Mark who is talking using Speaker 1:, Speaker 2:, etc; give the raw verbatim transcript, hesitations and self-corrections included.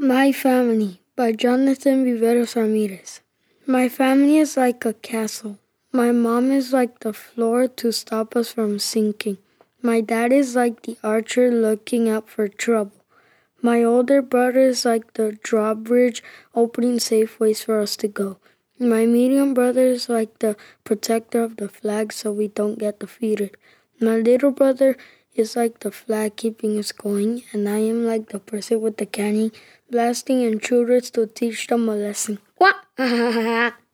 Speaker 1: My Family by Jonathan Viveros Ramirez. My family is like a castle. My mom is like the floor to stop us from sinking. My dad is like the archer looking out for trouble. My older brother is like the drawbridge opening safe ways for us to go. My medium brother is like the protector of the flag so we don't get defeated. My little brother is like the flag keeping us going, and I am like the person with the cannon blasting intruders to teach them a lesson. What?